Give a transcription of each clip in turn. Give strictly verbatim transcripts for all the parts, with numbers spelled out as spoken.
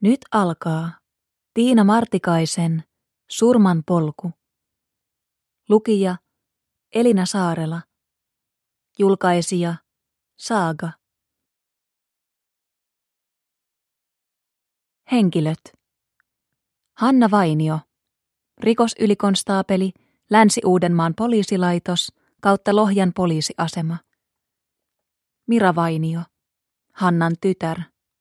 Nyt alkaa Tiina Martikaisen Surman polku. Lukija Elina Saarela. Julkaisija Saaga. Henkilöt. Hanna Vainio, rikosylikonstaapeli, Länsi-Uudenmaan poliisilaitos kautta Lohjan poliisiasema. Mira Vainio, Hannan tytär.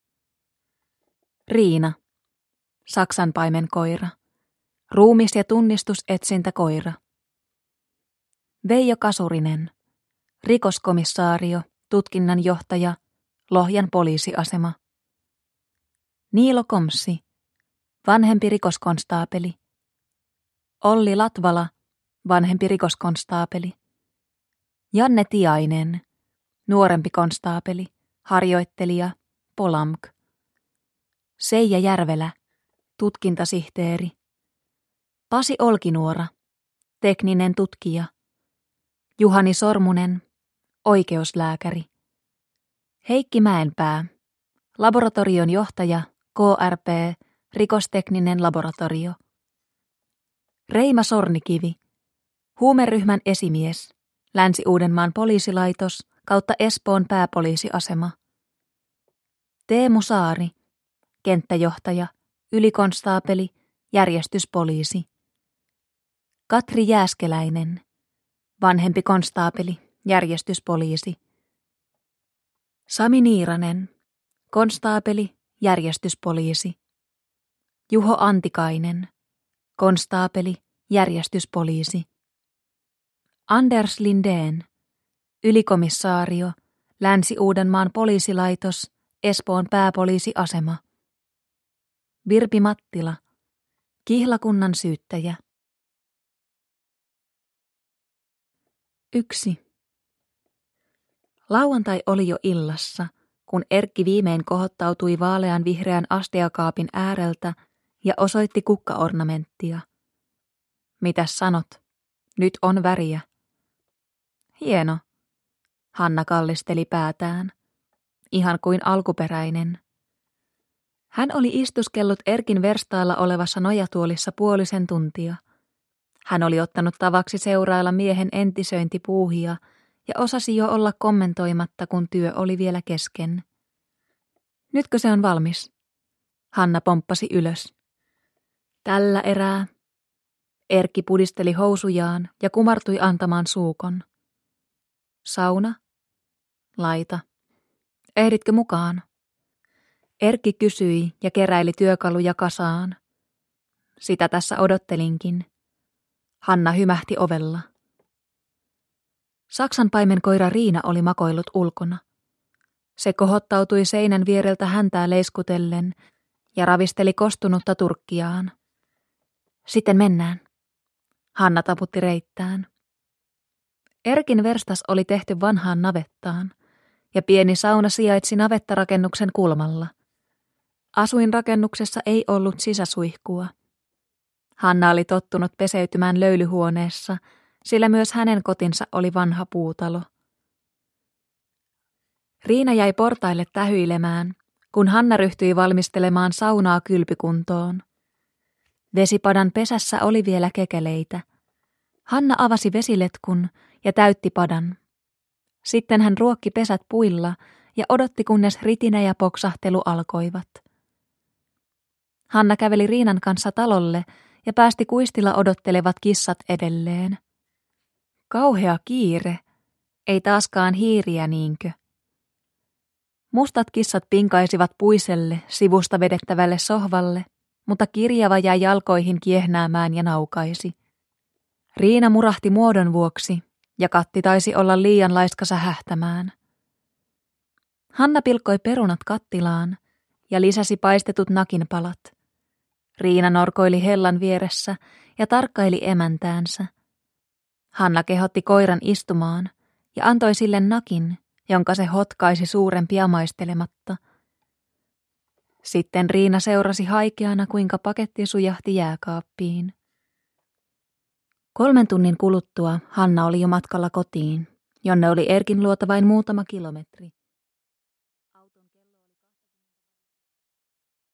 Riina, saksanpaimenkoira, ruumis- ja tunnistusetsintäkoira. Veijo Kasurinen, rikoskomissaario, tutkinnanjohtaja, Lohjan poliisiasema. Niilo Komssi, vanhempi rikoskonstaapeli. Olli Latvala, vanhempi rikoskonstaapeli. Janne Tiainen, nuorempi konstaapeli, harjoittelija, Polamk. Seija Järvelä, tutkintasihteeri. Pasi Olkinuora, tekninen tutkija. Juhani Sormunen, oikeuslääkäri. Heikki Mäenpää, laboratorion johtaja, K R P, rikostekninen laboratorio. Reima Sornikivi, huumeryhmän esimies, Länsi-Uudenmaan poliisilaitos kautta Espoon pääpoliisiasema. Teemu Saari, kenttäjohtaja, ylikonstaapeli, järjestyspoliisi. Katri Jääskeläinen, vanhempi konstaapeli, järjestyspoliisi. Sami Niiranen, konstaapeli, järjestyspoliisi. Juho Antikainen, konstaapeli, järjestyspoliisi. Anders Lindén, ylikomissaario, Länsi-Uudenmaan poliisilaitos, Espoon pääpoliisiasema. Virpi Mattila, kihlakunnan syyttäjä. Yksi. Lauantai oli jo illassa, kun Erkki viimein kohottautui vaalean vihreän astiakaapin ääreltä ja osoitti kukkaornamenttia. Mitäs sanot? Nyt on väriä. Hieno. Hanna kallisteli päätään. Ihan kuin alkuperäinen. Hän oli istuskellut Erkin verstaalla olevassa nojatuolissa puolisen tuntia. Hän oli ottanut tavaksi seurailla miehen entisöintipuuhia ja osasi jo olla kommentoimatta, kun työ oli vielä kesken. Nytkö se on valmis? Hanna pomppasi ylös. Tällä erää. Erkki pudisteli housujaan ja kumartui antamaan suukon. Sauna? Laita. Ehditkö mukaan? Erkki kysyi ja keräili työkaluja kasaan. Sitä tässä odottelinkin. Hanna hymähti ovella. Saksanpaimenkoira Riina oli makoillut ulkona. Se kohottautui seinän viereltä häntää leiskutellen ja ravisteli kostunutta turkkiaan. Sitten mennään. Hanna taputti reittään. Erkin verstas oli tehty vanhaan navettaan ja pieni sauna sijaitsi navettarakennuksen kulmalla. Asuinrakennuksessa ei ollut sisäsuihkua. Hanna oli tottunut peseytymään löylyhuoneessa, sillä myös hänen kotinsa oli vanha puutalo. Riina jäi portaille tähyilemään, kun Hanna ryhtyi valmistelemaan saunaa kylpykuntoon. Vesipadan pesässä oli vielä kekeleitä. Hanna avasi vesiletkun ja täytti padan. Sitten hän ruokki pesät puilla ja odotti, kunnes ritinä ja poksahtelu alkoivat. Hanna käveli Riinan kanssa talolle ja päästi kuistilla odottelevat kissat edelleen. Kauhea kiire, ei taaskaan hiiriä niinkö. Mustat kissat pinkaisivat puiselle, sivusta vedettävälle sohvalle, mutta kirjava jäi jalkoihin kiehnäämään ja naukaisi. Riina murahti muodon vuoksi ja Katti taisi olla liian laiska sähähtämään. Hanna pilkkoi perunat kattilaan ja lisäsi paistetut nakinpalat. Riina norkoili hellan vieressä ja tarkkaili emäntäänsä. Hanna kehotti koiran istumaan ja antoi sille nakin, jonka se hotkaisi suurempia maistelematta. Sitten Riina seurasi haikeana, kuinka paketti sujahti jääkaappiin. Kolmen tunnin kuluttua Hanna oli jo matkalla kotiin, jonne oli Erkin luota vain muutama kilometri.